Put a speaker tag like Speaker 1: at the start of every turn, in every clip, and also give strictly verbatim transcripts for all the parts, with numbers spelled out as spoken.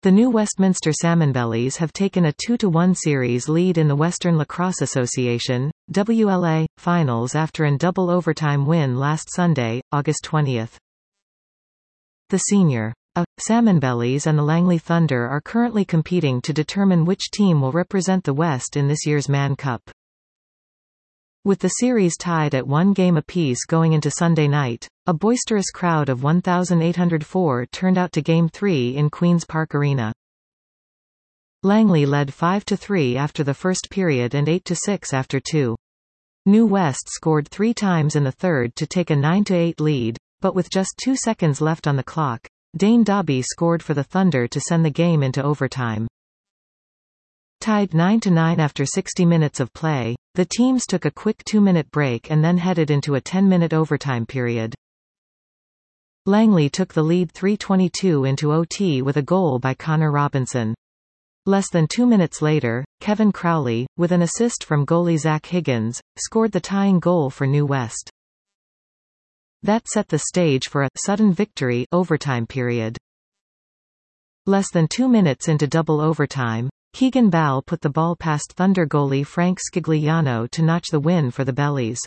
Speaker 1: The New Westminster Salmonbellies have taken a two to one series lead in the Western Lacrosse Association, W L A, finals after an double overtime win last Sunday, August twentieth. The Senior A, Salmonbellies and the Langley Thunder are currently competing to determine which team will represent the West in this year's Mann Cup. With the series tied at one game apiece going into Sunday night, a boisterous crowd of one thousand eight hundred four turned out to Game three in Queen's Park Arena. Langley led five to three after the first period and eight to six after two. New West scored three times in the third to take a nine to eight lead, but with just two seconds left on the clock, Dane Dobby scored for the Thunder to send the game into overtime. Tied nine to nine after sixty minutes of play, the teams took a quick two-minute break and then headed into a ten-minute overtime period. Langley took the lead three twenty-two into O T with a goal by Connor Robinson. Less than two minutes later, Kevin Crowley, with an assist from goalie Zach Higgins, scored the tying goal for New West. That set the stage for a sudden victory overtime period. Less than two minutes into double overtime, Keegan Ball put the ball past Thunder goalie Frank Scigliano to notch the win for the Bellies.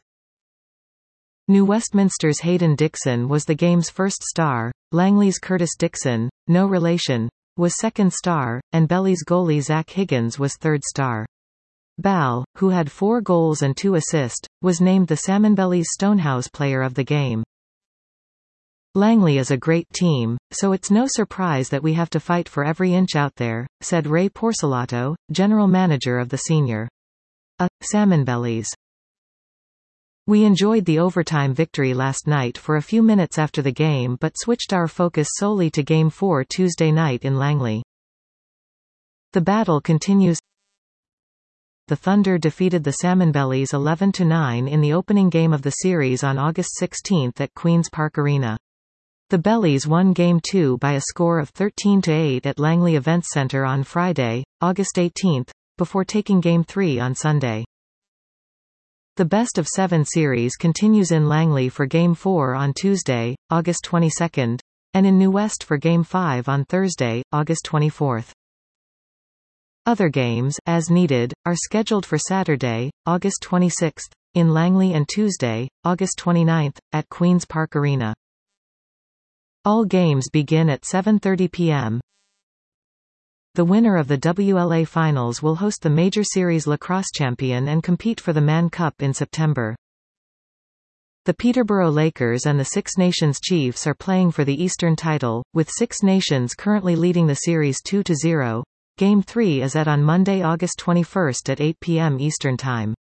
Speaker 1: New Westminster's Hayden Dixon was the game's first star, Langley's Curtis Dixon, no relation, was second star, and Bellies goalie Zach Higgins was third star. Ball, who had four goals and two assists, was named the Salmonbellies Stonehouse Player of the Game. Langley is a great team, so it's no surprise that we have to fight for every inch out there, said Ray Porcelato, general manager of the Senior A, Salmonbellies. We enjoyed the overtime victory last night for a few minutes after the game but switched our focus solely to Game four Tuesday night in Langley. The battle continues. The Thunder defeated the Salmonbellies eleven to nine in the opening game of the series on August sixteenth at Queen's Park Arena. The Bellies won Game two by a score of thirteen to eight at Langley Events Center on Friday, August eighteenth, before taking Game three on Sunday. The best-of-seven series continues in Langley for Game four on Tuesday, August twenty-second, and in New West for Game five on Thursday, August twenty-fourth. Other games, as needed, are scheduled for Saturday, August twenty-sixth, in Langley and Tuesday, August twenty-ninth, at Queen's Park Arena. All games begin at seven thirty p m The winner of the W L A Finals will host the Major Series lacrosse champion and compete for the Mann Cup in September. The Peterborough Lakers and the Six Nations Chiefs are playing for the Eastern title, with Six Nations currently leading the series two to zero. Game three is at on Monday, August twenty-first at eight p m Eastern Time.